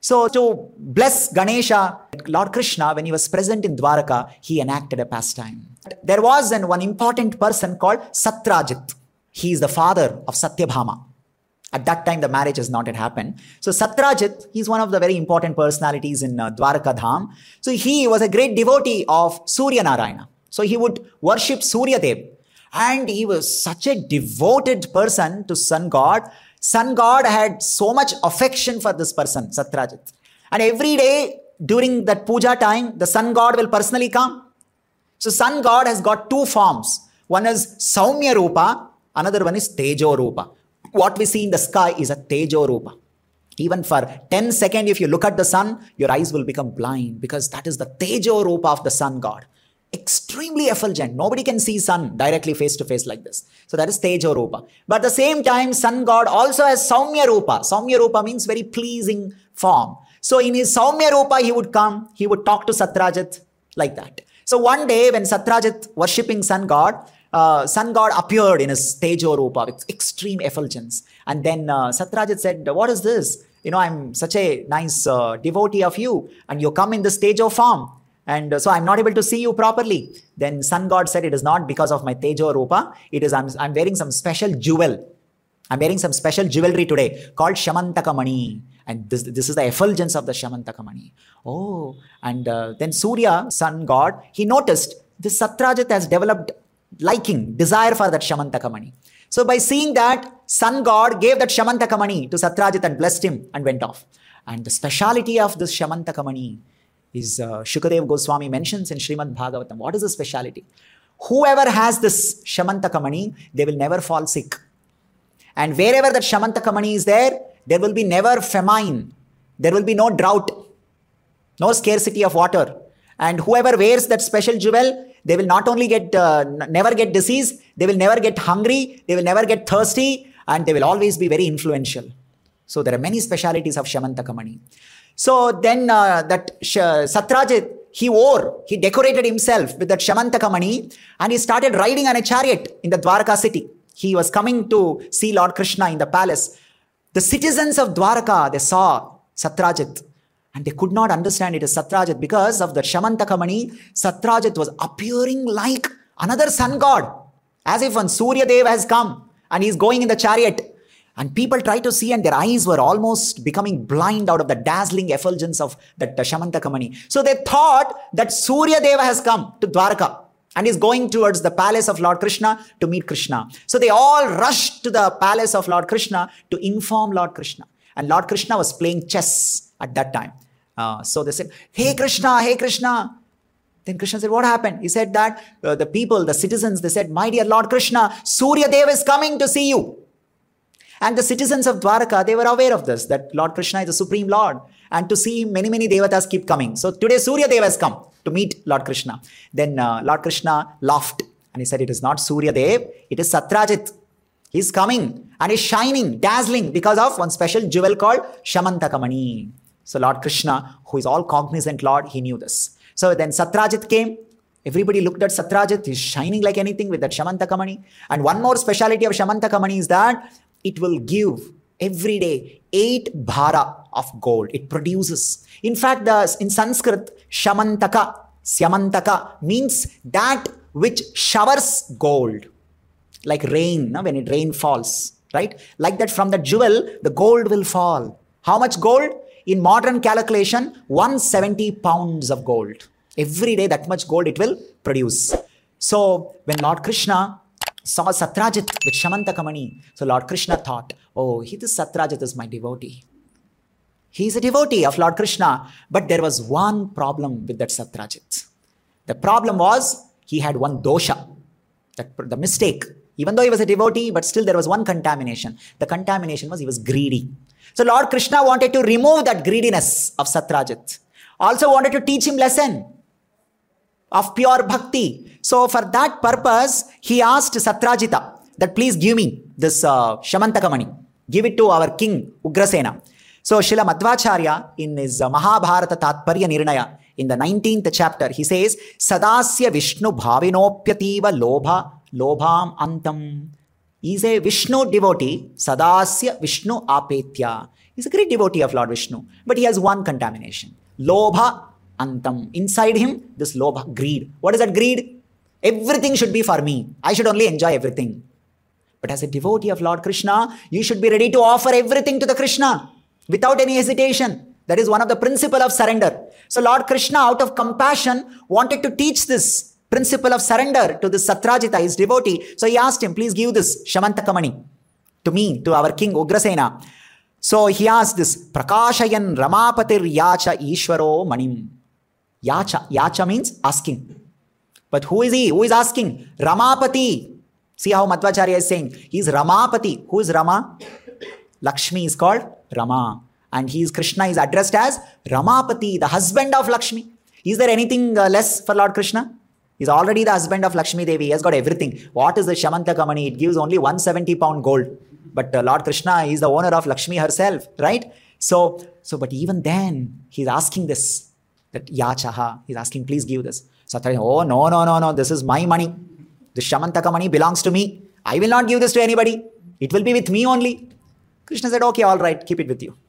So to bless Ganesha, Lord Krishna, when he was present in Dwaraka, he enacted a pastime. There was one important person called Satyajit. He is the father of Satyabhama. At that time, the marriage has not yet happened. So Satyajit, he's one of the very important personalities in Dwaraka Dham. So he was a great devotee of Surya Narayana. So he would worship Surya Dev. And he was such a devoted person to Sun God. Sun God had so much affection for this person, Satyajit. And every day during that puja time, the Sun God will personally come. So Sun God has got two forms. One is Saumya Rupa, another one is Tejo Rupa. What we see in the sky is a Tejo Rupa. Even for 10 seconds, if you look at the sun, your eyes will become blind because that is the Tejo Rupa of the Sun God. Extremely effulgent. Nobody can see sun directly face to face like this. So that is Tejo Rupa. But at the same time, Sun God also has Saumya Rupa. Saumya Rupa means very pleasing form. So in his Saumya Rupa, he would come, he would talk to Satyajit like that. So one day when Satyajit worshipping Sun God appeared in his Tejo Rupa with extreme effulgence. And then Satyajit said, what is this? I'm such a nice devotee of you and you come in this Tejo form. And so I'm not able to see you properly. Then Sun God said, it is not because of my Tejo Rupa. It is I'm wearing some special jewel. I'm wearing some special jewelry today called Shamantaka Mani. And this is the effulgence of the Shamantaka Mani. Oh, and then Surya, Sun God, he noticed this Satyajit has developed desire for that Shamantaka Mani. So by seeing that, Sun God gave that Shamantaka Mani to Satyajit and blessed him and went off. And the speciality of this Shamantaka Mani is Shukadeva Goswami mentions in Srimad Bhagavatam. What is the speciality? Whoever has this Shamantaka Mani, they will never fall sick. And wherever that Shamantaka Mani is there will be never famine. There will be no drought, no scarcity of water. And whoever wears that special jewel, they will not only never get disease, they will never get hungry, they will never get thirsty, and they will always be very influential. So there are many specialities of Shamantaka Mani. So then that Satyajit, he decorated himself with that Shamantaka Mani and he started riding on a chariot in the Dwaraka city. He was coming to see Lord Krishna in the palace. The citizens of Dwaraka, they saw Satyajit and they could not understand it is Satyajit because of the Shamantaka Mani. Satyajit was appearing like another sun god, as if one Surya Dev has come and he is going in the chariot. And people tried to see and their eyes were almost becoming blind out of the dazzling effulgence of that Shamantaka Mani. So they thought that Surya Deva has come to Dwaraka and is going towards the palace of Lord Krishna to meet Krishna. So they all rushed to the palace of Lord Krishna to inform Lord Krishna. And Lord Krishna was playing chess at that time. So they said, hey Krishna, hey Krishna. Then Krishna said, what happened? He said that the citizens, they said, my dear Lord Krishna, Surya Deva is coming to see you. And the citizens of Dwaraka, they were aware of this, that Lord Krishna is the Supreme Lord. And to see many, many devatas keep coming. So today Surya Deva has come to meet Lord Krishna. Then Lord Krishna laughed and he said, it is not Surya Dev, it is Satyajit. He is coming and is shining, dazzling because of one special jewel called Shamantaka Mani. So Lord Krishna, who is all cognizant Lord, he knew this. So then Satyajit came. Everybody looked at Satyajit. He's shining like anything with that Shamantaka Mani. And one more speciality of Shamantaka Mani is that it will give every day 8 bhara of gold. It produces. In fact, in Sanskrit, Syamantaka means that which showers gold. Like rain, when it rain falls, right? Like that from the jewel, the gold will fall. How much gold? In modern calculation, 170 pounds of gold. Every day that much gold it will produce. So when Lord Krishna saw Satyajit with Shamantaka Mani, so Lord Krishna thought, oh, this Satyajit is my devotee. He is a devotee of Lord Krishna. But there was one problem with that Satyajit. The problem was he had one dosha, the mistake. Even though he was a devotee, but still there was one contamination. The contamination was he was greedy. So Lord Krishna wanted to remove that greediness of Satyajit. Also wanted to teach him lesson of pure bhakti. So for that purpose, he asked Satyajita that please give me this Shamantaka Mani. Give it to our king Ugrasena. So Srila Madhvacharya in his Mahabharata Tatparya Nirnaya in the 19th chapter, he says, Sadasya Vishnu Bhavinopyativa Lobham Antam. He is a Vishnu devotee, Sadasya Vishnu Apetya. He's a great devotee of Lord Vishnu. But he has one contamination. Lobha antam. Inside him, this lobha, greed. What is that greed? Everything should be for me. I should only enjoy everything. But as a devotee of Lord Krishna, you should be ready to offer everything to the Krishna without any hesitation. That is one of the principle of surrender. So Lord Krishna, out of compassion, wanted to teach this principle of surrender to this Satrajita, his devotee. So he asked him, please give this Shamantakamani to me, to our king Ugrasena. So he asked this, Prakashayan Ramapatir Yacha Ishwaro Manim. Yacha means asking. But who is he? Who is asking? Ramapati. See how Madhvacharya is saying. He is Ramapati. Who is Rama? Lakshmi is called Rama. And Krishna is addressed as Ramapati, the husband of Lakshmi. Is there anything less for Lord Krishna? He's already the husband of Lakshmi Devi. He has got everything. What is the Shamantakamani? It gives only 170 pound gold. But Lord Krishna is the owner of Lakshmi herself, right? So, but even then, he's asking this, that Yachaha, he's asking, please give this. Satyajit, oh, no, this is my money. This Shamantakamani belongs to me. I will not give this to anybody. It will be with me only. Krishna said, okay, all right, keep it with you.